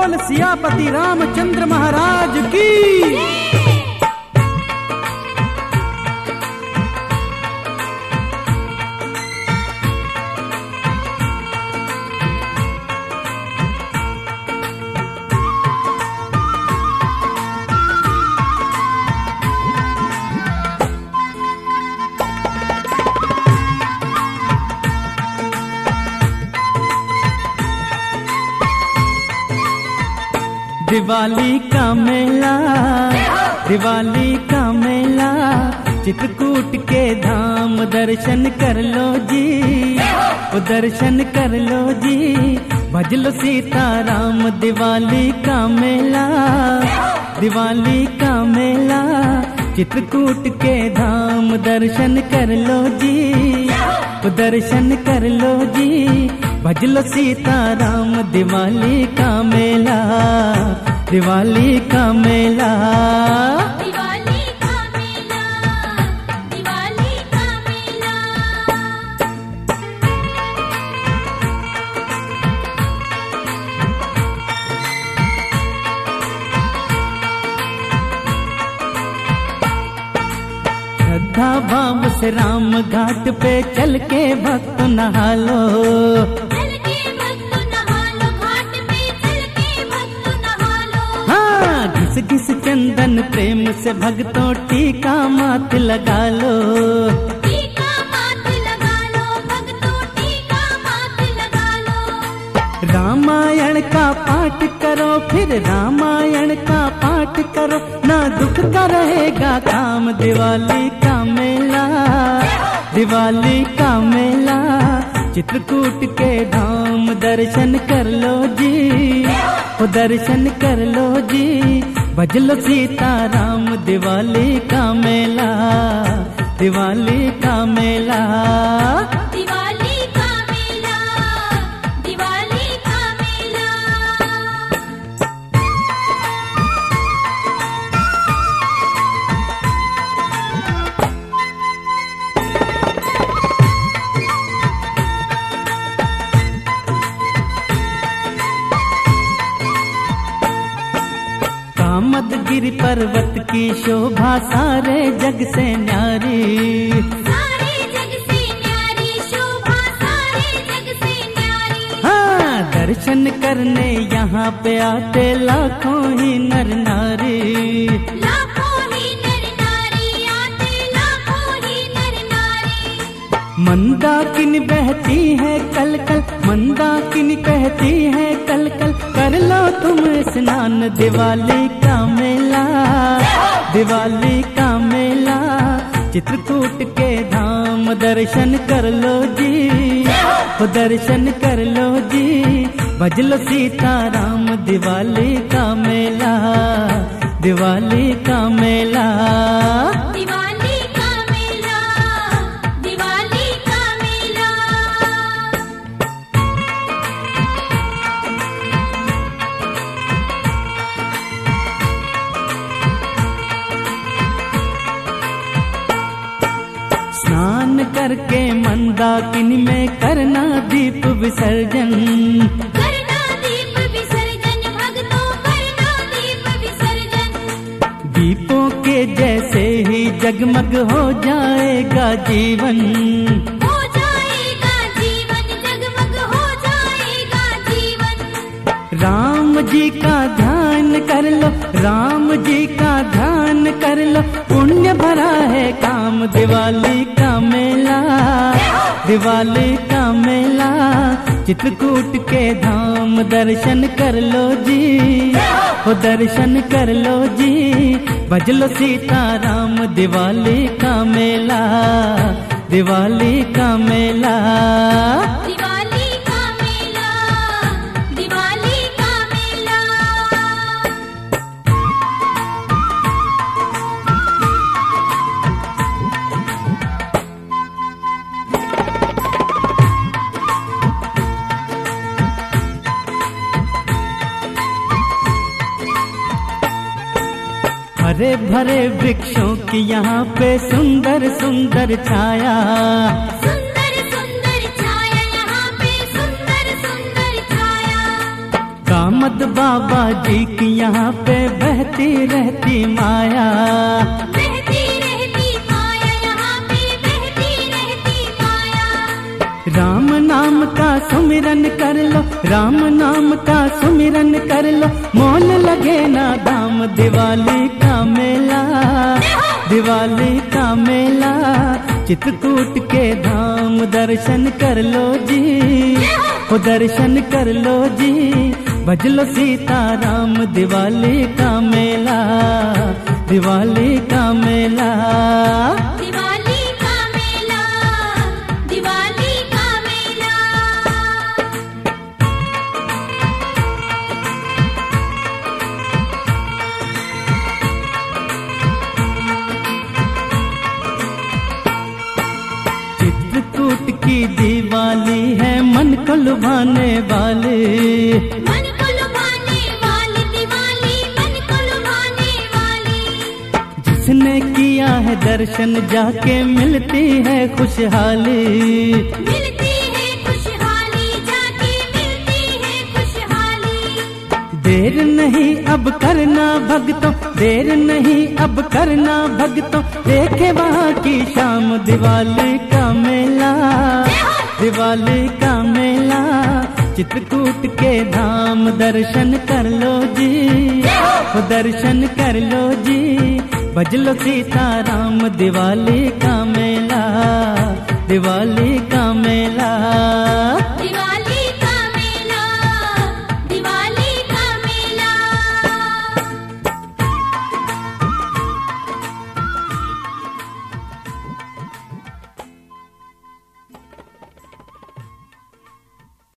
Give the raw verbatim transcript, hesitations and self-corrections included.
बोल सियापति रामचंद्र महाराज की। दिवाली का मेला, दिवाली का मेला, चित्रकूट के धाम दर्शन कर लो जी, वो दर्शन कर लो जी, भज लो सीताराम। दिवाली का मेला, दिवाली का मेला, चित्रकूट के धाम दर्शन कर लो जी, वो दर्शन कर लो जी, भज लो सीताराम। दिवाली का मेला, दिवाली का मेला, दिवाली का मेला, दिवाली का मेला। श्रद्धा भाव से राम घाट पे चल के भक्त नहा लो, चल के भक्त नहा लो, घाट पे चल के भक्त नहा लो। हाँ घिस घिस चंदन प्रेम से भक्तों टीका मात लगा लो, टीका माथ लगा लो, भक्तों टीका माथ लगा लो। रामायण का पाठ करो, फिर रामायण का पाठ करो, ना दुख का रहेगा काम। दिवाली का मेला, दिवाली का मेला, चित्रकूट के धाम दर्शन कर लो जी, वो दर्शन कर लो जी, भज लो सीताराम। दिवाली का मेला, दिवाली का मेला, दिवाली का मेला, दिवाली का मेला। कामदगिरि पर्वत की शोभा सारे जग से न्यारी, सारे जग से न्यारी शोभा, सारे जग से न्यारी। हाँ दर्शन करने यहाँ पे आते लाखों ही नर नारी, लाखों ही नर नारी आते, लाखों ही नर नारी। मंदाकिनी बहती है कल कल, मंदाकिनी कहती है कल कल, कर लो तुम स्नान। दिवाली का मेला, दिवाली का मेला, चित्रकूट के धाम दर्शन कर लो जी, वो दर्शन कर लो जी, भज लो सीताराम। दिवाली का मेला, दिवाली का मेला, दिवाली का मेला, दिवाली का मेला। स्नान करके मंदाकिनी में करना दीप विसर्जन, करना दीप विसर्जन, भक्तों करना दीप विसर्जन। दीपों के जैसे ही जगमग हो जाएगा जीवन, हो जाएगा जीवन, जगमग हो जाएगा जीवन। राम जी का ध्यान कर लो, राम जी का ध्यान कर लो, पुण्य भरा है काम। दिवाली का मेला, दिवाली का मेला, चित्रकूट के धाम दर्शन कर लो जी, वो दर्शन कर लो जी, भज लो सीताराम। दिवाली का मेला, दिवाली का मेला, दिवाली का मेला, दिवाली का मेला। हरे भरे वृक्षों की यहाँ पे सुंदर सुंदर छाया, सुंदर सुंदर छाया यहाँ पे, सुंदर सुंदर छाया। दामद बाबा जी की यहाँ पे बहती रहती माया, बहती रहती माया, यहाँ पे बहती रहती माया। राम नाम का सुमिरन कर लो, राम नाम का सुमिरन कर लो, मोल लगे ना दाम। दिवाली का मेला, दिवाली का मेला, चित्रकूट के धाम दर्शन कर लो जी, ओ दर्शन कर लो जी, भजलो सीताराम। दिवाली का मेला, दिवाली का मेला, दिवाली का मेला, दिवाली का मेला। चित्रकूट की दिवाली है मन को लुभाने वाली, मन को लुभाने वाली दिवाली, मन को लुभाने वाली। जिसने किया है दर्शन जाके मिलती है खुशहाली, मिलती है खुशहाली, जाके मिलती है खुशहाली। देर नहीं अब करना भक्तों, देर नहीं अब करना भक्तों, देखे वहाँ की शाम। दिवाली का मेला, दिवाली का मेला, चित्रकूट के धाम दर्शन कर लो जी, वो दर्शन कर लो जी, भजलो सीताराम। दिवाली का मेला, दिवाली का मेला।